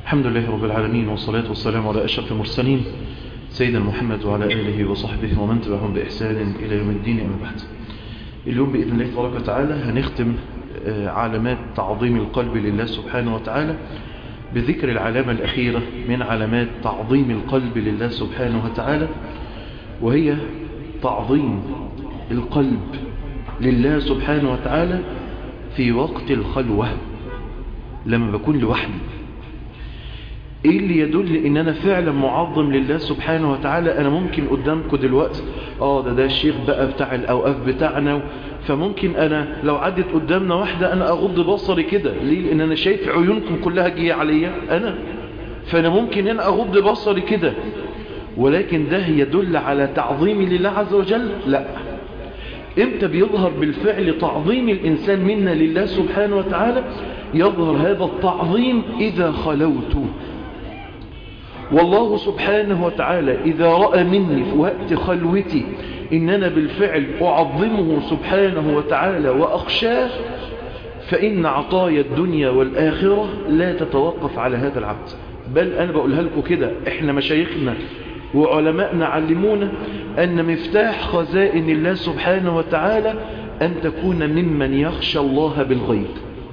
الحمد لله رب العالمين، والصلاة والسلام على أشرف المرسلين سيدنا محمد وعلى آله وصحبه ومن تبعهم بإحسان إلى يوم الدين. أما بعد، اليوم بإذن الله تبارك وتعالى هنختم علامات تعظيم القلب لله سبحانه وتعالى بذكر العلامة الأخيرة من علامات تعظيم القلب لله سبحانه وتعالى، وهي تعظيم القلب لله سبحانه وتعالى في وقت الخلوة، لما بكون لوحدي. ايه اللي يدل ان انا فعلا معظم لله سبحانه وتعالى؟ انا ممكن قدامكم دلوقتي ده الشيخ بقى بتاع الاوقاف بتاعنا، فممكن انا لو عدت قدامنا واحدة انا اغض بصري كده. ليه؟ لان انا شايف عيونكم كلها جايه عليا فانا ممكن هنا اغض بصري كده، ولكن ده يدل على تعظيم لله عز وجل؟ لا. امتى بيظهر بالفعل تعظيم الانسان منا لله سبحانه وتعالى؟ يظهر هذا التعظيم اذا خلوت. والله سبحانه وتعالى إذا رأى مني في وقت خلوتي إن أنا بالفعل أعظمه سبحانه وتعالى وأخشاه، فإن عطايا الدنيا والآخرة لا تتوقف على هذا العبد. بل أنا بقولها لكم كده، إحنا مشايخنا وعلماءنا علمونا أن مفتاح خزائن الله سبحانه وتعالى أن تكون ممن يخشى الله بالغيب.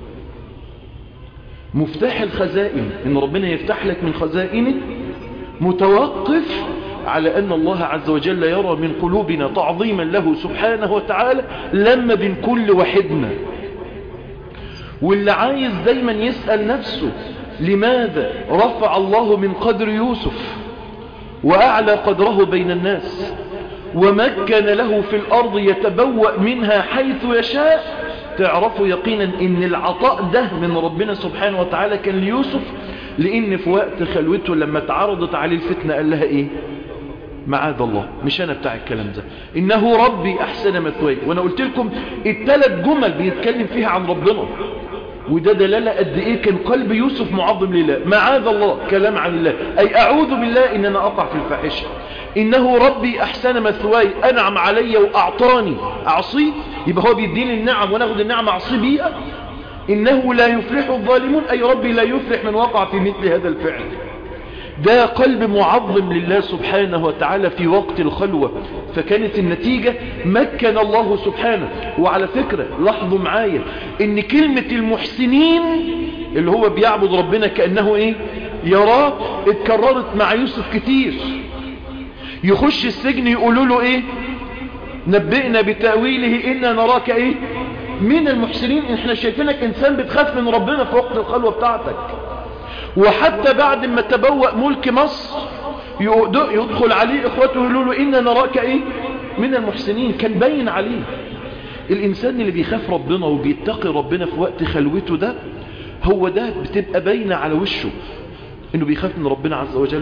مفتاح الخزائن إن ربنا يفتح لك من خزائنه متوقف على أن الله عز وجل يرى من قلوبنا تعظيما له سبحانه وتعالى لما بنكون لوحدنا. واللي عايز دايما يسأل نفسه لماذا رفع الله من قدر يوسف وأعلى قدره بين الناس ومكن له في الأرض يتبوأ منها حيث يشاء، تعرفوا يقينا ان العطاء ده من ربنا سبحانه وتعالى كان ليوسف. لان في وقت خلوته لما تعرضت عليه الفتنة قال لها ايه؟ معاذ الله، مش انا بتاع الكلام ده، انه ربي احسن مثواي. وانا قلت لكم الثلاث جمل بيتكلم فيها عن ربنا، وده دلالة قد ايه كان قلب يوسف معظم لله. معاذ الله كلام عن الله، اي اعوذ بالله ان انا اقع في الفاحشة. انه ربي احسن مثواي، انعم علي واعطاني اعصيه، يبقى هو بيديني النعم وانا اخد النعم اعصي بيها. انه لا يفلح الظالمون، اي ربي لا يفلح من وقع في مثل هذا الفعل. ده قلب معظم لله سبحانه وتعالى في وقت الخلوة، فكانت النتيجة مكن الله سبحانه. وعلى فكرة لاحظوا معايا ان كلمة المحسنين اللي هو بيعبد ربنا كأنه ايه؟ يراه، اتكررت مع يوسف كتير. يخش السجن يقولوا له ايه؟ نبئنا بتأويله إنا نراك ايه؟ من المحسنين. احنا شايفينك انسان بتخاف من ربنا في وقت الخلوة بتاعتك. وحتى بعد ما تبوأ ملك مصر يدخل عليه اخوته يقولوا له إنا نراك ايه؟ من المحسنين. كان باين عليه. الانسان اللي بيخاف ربنا وبيتقي ربنا في وقت خلوته ده، هو ده بتبقى باينة على وشه انه بيخاف من ربنا عز وجل.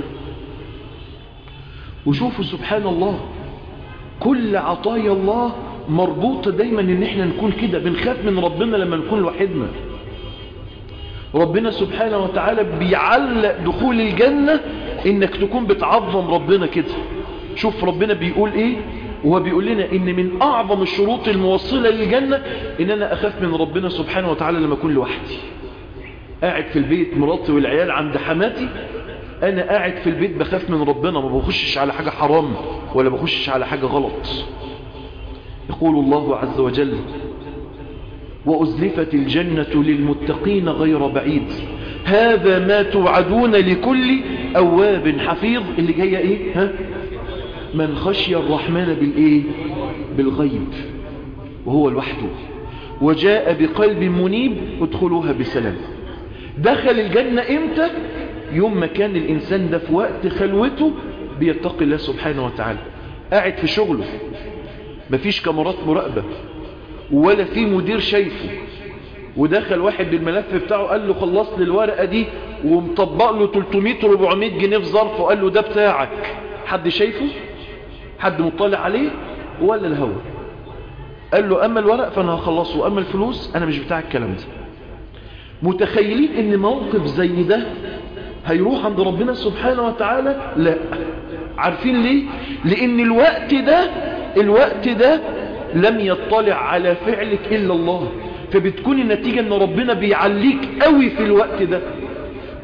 وشوفوا سبحان الله، كل عطايا الله مربوطة دايما ان احنا نكون كده بنخاف من ربنا لما نكون لوحدنا. ربنا سبحانه وتعالى بيعلق دخول الجنة انك تكون بتعظم ربنا كده. شوف ربنا بيقول ايه، وهو بيقول لنا ان من اعظم الشروط الموصلة للجنة ان انا اخاف من ربنا سبحانه وتعالى لما اكون لوحدي. قاعد في البيت مراتي والعيال عند حماتي، انا قاعد في البيت بخاف من ربنا، ما بخشش على حاجة حرام ولا بخشش على حاجة غلط. يقول الله عز وجل: وأزلفت الجنة للمتقين غير بعيد هذا ما توعدون لكل أواب حفيظ. اللي جاية ايه؟ من خشي الرحمن بالايه؟ بالغيب وهو لوحده وجاء بقلب منيب ادخلوها بسلام. دخل الجنة امتى؟ يوم ما كان الإنسان ده في وقت خلوته بيتقي الله سبحانه وتعالى. قاعد في شغله مفيش كاميرات مراقبة ولا في مدير شايفه، ودخل واحد بالملف بتاعه قال له خلص لي الورقة دي، ومطبق له 300-400 جنيه في ظرف، وقال له ده بتاعك. حد شايفه؟ حد مطلع عليه؟ ولا الهوى؟ قال له اما الورق فانا هخلصه، اما الفلوس انا مش بتاع الكلام ده. متخيلين ان موقف زي ده هيروح عند ربنا سبحانه وتعالى؟ لا. عارفين ليه؟ لان الوقت ده لم يطلع على فعلك الا الله، فبتكون النتيجة ان ربنا بيعليك قوي في الوقت ده.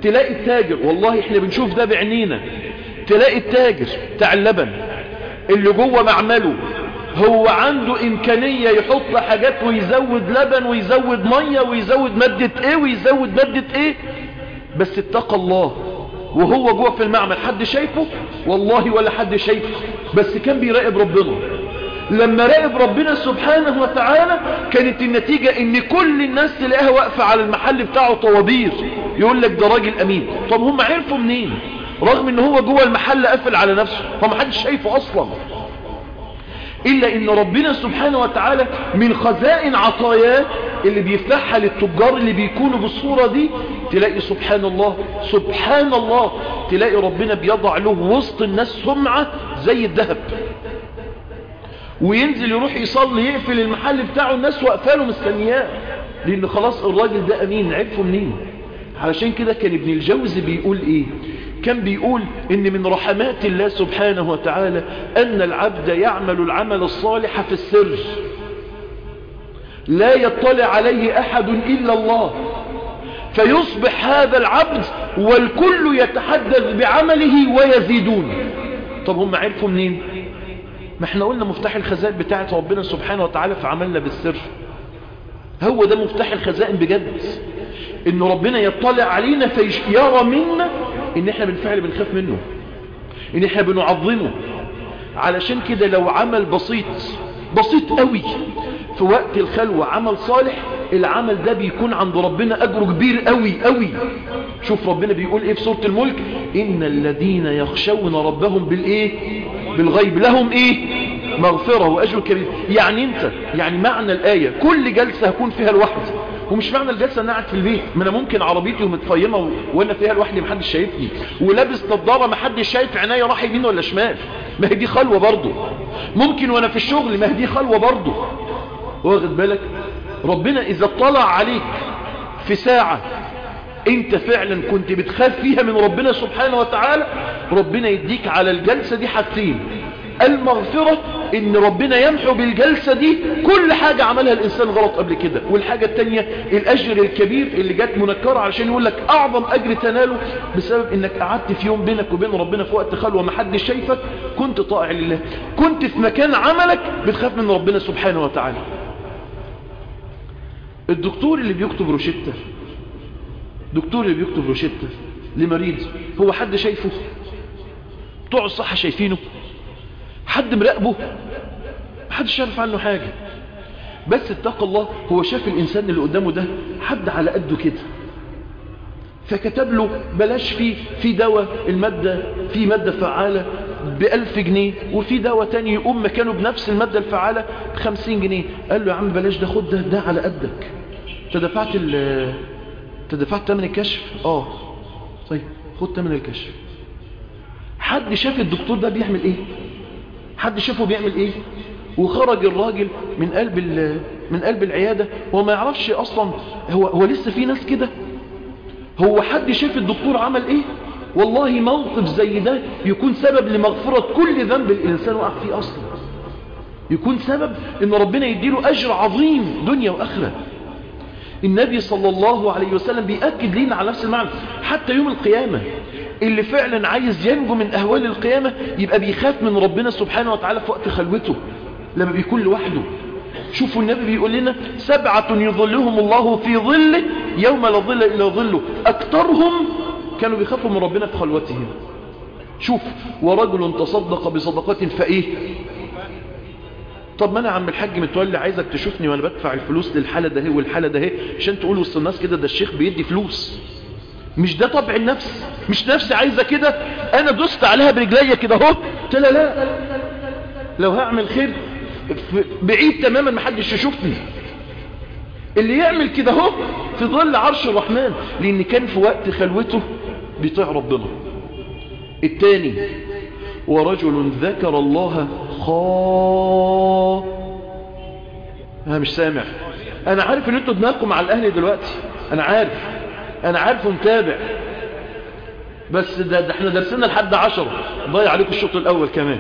تلاقي التاجر، والله احنا بنشوف ده بعينينا، تلاقي التاجر بتاع اللبن اللي جوه معمله هو عنده إمكانية يحط حاجات ويزود لبن ويزود مية ويزود مادة ايه ويزود مادة ايه، بس اتقى الله وهو جوه في المعمل حد شايفه؟ والله ولا حد شايفه، بس كان بيراقب ربنا. لما راقب ربنا سبحانه وتعالى كانت النتيجة ان كل الناس تلاقيها واقفة على المحل بتاعه طوابير، يقول لك ده راجل امين. طب هم عرفوا منين رغم ان هو جوه المحل قافل على نفسه فمحدش شايفه اصلا؟ إلا إن ربنا سبحانه وتعالى من خزائن عطاياه اللي بيفتحها للتجار اللي بيكونوا بالصورة دي، تلاقي سبحان الله سبحان الله تلاقي ربنا بيضع له وسط الناس سمعة زي الذهب، وينزل يروح يصلي يقفل المحل بتاعه الناس وقفاله مستنياه، لأن خلاص الراجل ده أمين. عرفوا منين؟ علشان كده كان ابن الجوزي بيقول إيه؟ كان بيقول إن من رحمات الله سبحانه وتعالى أن العبد يعمل العمل الصالح في السر لا يطلع عليه أحد إلا الله، فيصبح هذا العبد والكل يتحدث بعمله ويزيدون. طب هم عرفوا منين؟ ما احنا قلنا مفتاح الخزائن بتاعت ربنا سبحانه وتعالى في عملنا بالسر، هو ده مفتاح الخزائن بجد، ان ربنا يطلع علينا فيرى منا ان احنا بالفعل بنخاف منه، ان احنا بنعظمه. علشان كده لو عمل بسيط قوي في وقت الخلوة عمل صالح، العمل ده بيكون عند ربنا اجره كبير قوي قوي. شوف ربنا بيقول ايه في سورة الملك؟ ان الذين يخشون ربهم بالايه؟ بالغيب لهم ايه؟ مغفرة واجر كبير. يعني معنى الآية كل جلسة هكون فيها لوحدي، ومش معنى الجلسة ان انا قاعد في البيت، ما انا ممكن عربيتي ومتفيمة وانا فيها لوحدي محدش شايفني، ولابس نظارة محدش شايف عينيا راح يمين ولا شمال، ما هي دي خلوة برضو. ممكن وانا في الشغل، ما هي دي خلوة برضو. واخد بالك؟ ربنا اذا اطلع عليك في ساعة انت فعلا كنت بتخاف فيها من ربنا سبحانه وتعالى، ربنا يديك على الجلسة دي حاجتين: المغفرة، ان ربنا يمحو بالجلسة دي كل حاجة عملها الانسان غلط قبل كده، والحاجة التانية الاجر الكبير اللي جات منكرة علشان يقول لك اعظم اجر تناله بسبب انك قعدت في يوم بينك وبين ربنا في وقت خلوة محدش شايفك، كنت طائع لله، كنت في مكان عملك بتخاف من ربنا سبحانه وتعالى. الدكتور اللي بيكتب روشتة لمريض، هو حد شايفه؟ بتوع الصحة شايفينه؟ حد مراقبه؟ محدش يعرف عنه حاجة، بس اتقى الله هو شاف الإنسان اللي قدامه ده حد على قده كده، فكتب له بلاش في دواء المادة، في مادة فعالة ب1000 جنيه، وفي دواء تاني يقوم مكانه بنفس المادة الفعالة ب50 جنيه. قال له يا عم بلاش ده، خد ده على قدك. تدفعت تمن الكشف؟ طيب خد تمن الكشف. حد شاف الدكتور ده بيعمل ايه؟ حد شافه بيعمل ايه؟ وخرج الراجل من قلب العيادة هو ما يعرفش اصلا هو لسه في ناس كده. هو حد شاف الدكتور عمل ايه؟ والله موقف زي ده يكون سبب لمغفرة كل ذنب الانسان وقع فيه اصلا، يكون سبب ان ربنا يديله اجر عظيم دنيا واخرة. النبي صلى الله عليه وسلم بيأكد لنا على نفس المعنى. حتى يوم القيامة اللي فعلا عايز ينجو من أهوال القيامة يبقى بيخاف من ربنا سبحانه وتعالى في وقت خلوته لما بيكون لوحده. شوفوا النبي بيقول لنا 7 يظلهم الله في ظله يوم لا ظل إلا ظله، أكثرهم كانوا بيخافوا من ربنا في خلوتهم. شوف، ورجل تصدق بصدقة فإيه؟ طب ما انا عم الحاج متولي عايزك تشوفني وانا بدفع الفلوس للحالة ده والحالة ده عشان تقول وسط الناس كده ده الشيخ بيدي فلوس. مش ده طبع النفس؟ مش نفسي عايزة كده؟ انا دوست عليها برجلية كده اهو، قلت لها لا، لو هعمل خير بعيد تماما محدش يشوفني. اللي يعمل كده اهو في ظل عرش الرحمن، لان كان في وقت خلوته بيطيع ربنا. التاني ورجل ذكر الله مش سامع. انا عارف ان انتوا دماغكم على الاهل دلوقتي، انا عارف ومتابع، بس ده احنا درسنا لحد 10، ضيع عليكم الشوط الاول كمان.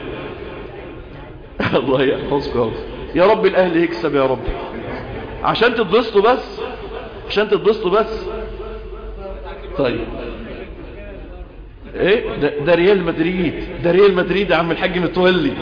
الله يحفظكم يا رب، الاهل يكسب يا رب، عشان تتبسطوا بس. طيب ايه ده ريال مدريد، ده ريال مدريد يا عم الحاج متولي.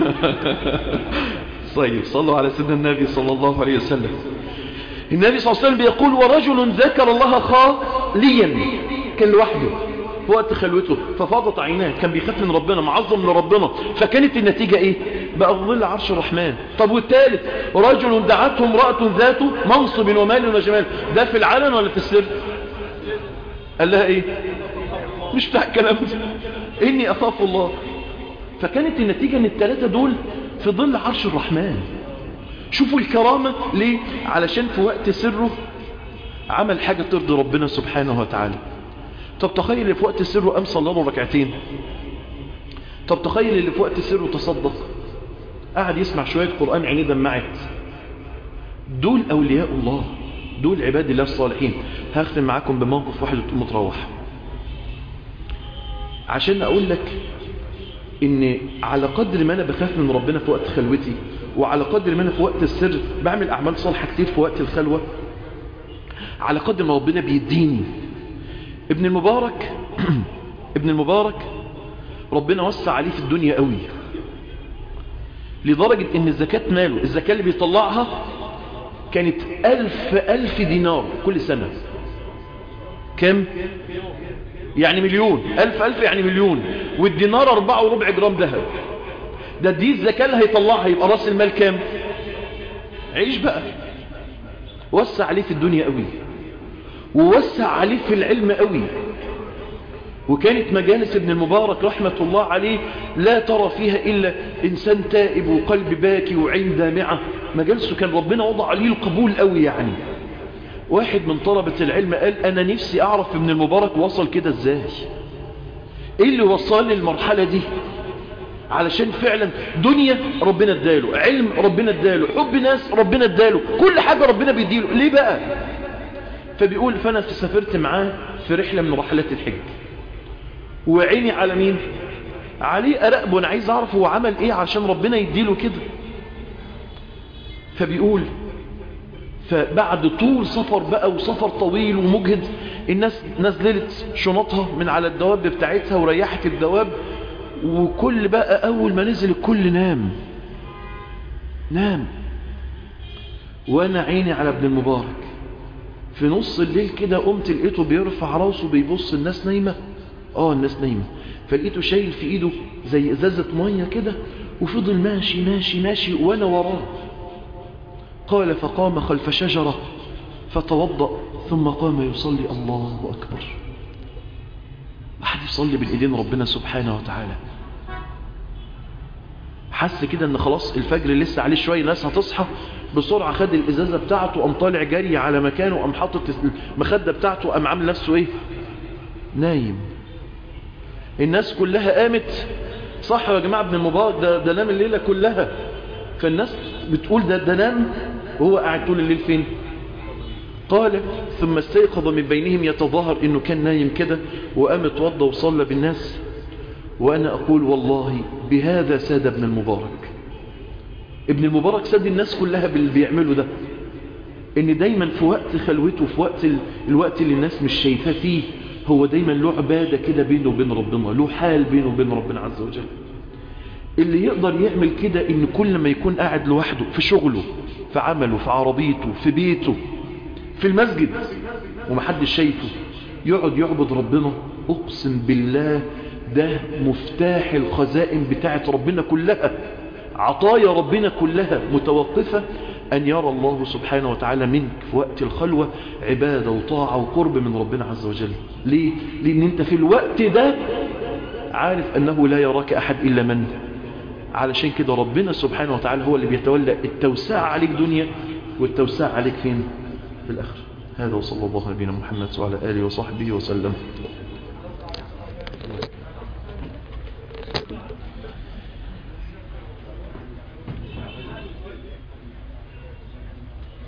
طيب صلوا على سيدنا النبي صلى الله عليه وسلم. النبي صلى الله عليه وسلم بيقول ورجل ذكر الله خاليا، كان لوحده في وقت خلوته ففاضت عيناه، كان بيخاف من ربنا، معظم لربنا، فكانت النتيجة ايه؟ بقى ظل عرش الرحمن. طب والثالث رجل دعته امرأة ذات منصب ومال وجمال، ده في العلن ولا في السر؟ قال لها ايه؟ مش بتاع الكلام ده، اني اخاف الله. فكانت النتيجة ان الثلاثة دول في ظل عرش الرحمن. شوفوا الكرامة ليه؟ علشان في وقت سره عمل حاجة ترضي ربنا سبحانه وتعالى. طب تخيل اللي في وقت سره قام صلى له ركعتين. طب تخيل اللي في وقت سره تصدق، قاعد يسمع شوية قرآن عينيه دمعت. دول أولياء الله، دول عباد الله الصالحين. هختم معاكم بموقف واحد وتقوم تروح، عشان أقول لك إن على قدر ما أنا بخاف من ربنا في وقت خلوتي، وعلى قدر ما أنا في وقت السر بعمل أعمال صالحة كتير في وقت الخلوة، على قدر ما ربنا بيديني. ابن المبارك ربنا وسع عليه في الدنيا قوي، لدرجة ان الزكاة ماله، الزكاة اللي بيطلعها كانت 1000 دينار كل سنة. كم؟ يعني مليون. 1000 يعني مليون، والدينار 4.25 جرام ذهب. ده دي الزكاة اللي هيطلعها، يبقى راس المال كام؟ عيش بقى. وسع عليه في الدنيا قوي، ووسع عليه في العلم قوي. وكانت مجالس ابن المبارك رحمة الله عليه لا ترى فيها إلا إنسان تائب وقلب باكي وعين دامعة. مجالسه كان ربنا وضع عليه القبول قوي. يعني واحد من طلبة العلم قال أنا نفسي أعرف ابن المبارك وصل كده إزاي، إيه اللي وصل للمرحلة دي؟ علشان فعلا دنيا ربنا اداله، علم ربنا اداله، حب ناس ربنا اداله، كل حاجة ربنا بيديله. ليه بقى؟ فبيقول فأنا سافرت معاه في رحلة من رحلات الحج، وعيني على مين؟ عليه أراقبه، أنا عايز أعرف هو عمل إيه عشان ربنا يديله كده. فبيقول فبعد طول سفر بقى، وسفر طويل ومجهد، الناس نزلت شنطها من على الدواب بتاعتها وريحت الدواب، وكل بقى أول ما نزل الكل نام. وأنا عيني على ابن المبارك. في نص الليل كده قمت لقيته بيرفع راسه بيبص، الناس نايمة. الناس نايمة. فلقيته شايل في ايده زي ازازة مية كده، وفضل ماشي ماشي ماشي وانا وراه. قال فقام خلف شجرة فتوضأ ثم قام يصلي. الله أكبر. واحد يصلي بالإيدين ربنا سبحانه وتعالى. حس كده ان خلاص الفجر لسه عليه شوية، ناس هتصحى بسرعة. خد الإزازة بتاعته وقام طالع جري على مكانه، وقام حاطط المخدة بتاعته، وقام عامل نفسه ايه؟ نايم. الناس كلها قامت. صح يا جماعة، ابن المبارك ده نام الليلة كلها. فالناس بتقول ده نام وهو قاعد طول الليل فين؟ قال ثم استيقظ من بينهم يتظاهر انه كان نايم كده، وقام اتوضى وصلى بالناس. وانا اقول والله بهذا ساد ابن المبارك. ابن المبارك ساد الناس كلها باللي بيعمله ده، ان دايما في وقت خلوته، في وقت الوقت اللي الناس مش شايفاه فيه، هو دايما له عبادة كده بينه وبين ربنا، له حال بينه وبين ربنا عز وجل. اللي يقدر يعمل كده ان كل ما يكون قاعد لوحده في شغله، في عمله، في عربيته، في بيته، في المسجد، ومحدش شايفه، يقعد يعبد ربنا، اقسم بالله ده مفتاح الخزائن بتاعت ربنا كلها، عطايا ربنا كلها متوقفة أن يرى الله سبحانه وتعالى منك في وقت الخلوة عبادة وطاعة وقرب من ربنا عز وجل. ليه؟ لأن أنت في الوقت ده عارف أنه لا يراك أحد إلا من. علشان كده ربنا سبحانه وتعالى هو اللي بيتولى التوسع عليك دنيا، والتوسع عليك فين؟ في الآخر. هذا وصلى الله على نبينا محمد وعلى آله وصحبه وسلم.